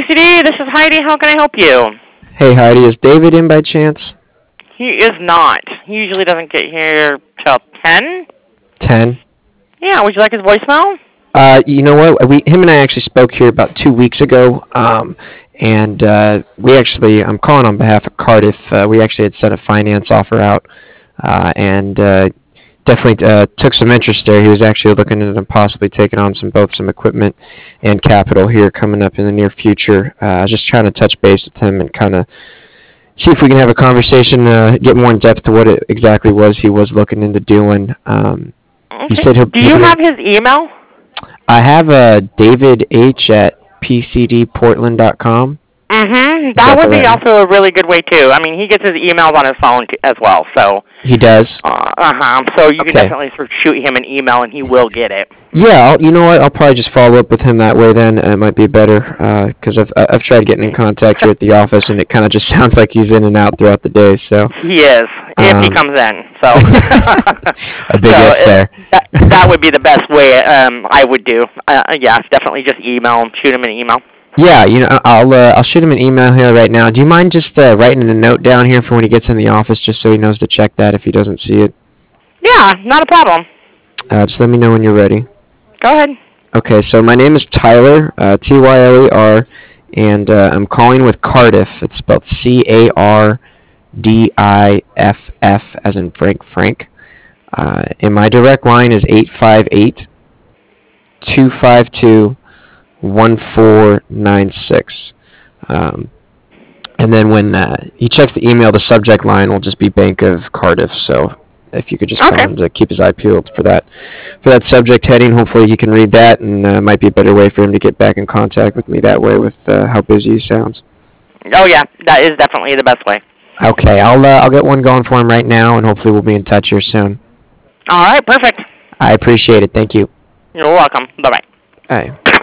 PCD, this is Heidi. How can I help you? Hey Heidi, is David in by chance? He is not. He usually doesn't get here till 10. 10? Yeah, would you like his voicemail? You know what? Him and I actually spoke here about 2 weeks ago, and I'm calling on behalf of Cardiff. We actually had sent a finance offer out, and definitely took some interest there. He was actually looking at possibly taking on both some equipment and capital here coming up in the near future. Just trying to touch base with him and kind of see if we can have a conversation, get more in depth to what it exactly was he was looking into doing. He said Do you have his email? I have David H at pcdportland.com. That would be also a really good way too. I mean, he gets his emails on his phone as well, so he does. So you can definitely sort of shoot him an email, and he will get it. Yeah, you know what? I'll probably just follow up with him that way. Then it might be better because I've tried getting in contact here at the office, and it kind of just sounds like he's in and out throughout the day. So he is, if he comes in. So a big if there. That would be the best way. I would do. Yeah, definitely just email him, shoot him an email. Yeah, I'll shoot him an email here right now. Do you mind just writing a note down here for when he gets in the office, just so he knows to check that if he doesn't see it? Yeah, not a problem. Just let me know when you're ready. Go ahead. Okay, so my name is Tyler, Tyler, and I'm calling with Cardiff. It's spelled Cardiff, as in Frank. And my direct line is 858-252-1496. And then when he checks the email, the subject line will just be Bank of Cardiff. So if you could just tell him to keep his eye peeled for that subject heading, hopefully he can read that, and it might be a better way for him to get back in contact with me that way with how busy he sounds. Oh yeah, that is definitely the best way. Okay, I'll get one going for him right now, and hopefully we'll be in touch here soon. All right, perfect. I appreciate it. Thank you. You're welcome. Bye-bye. All right.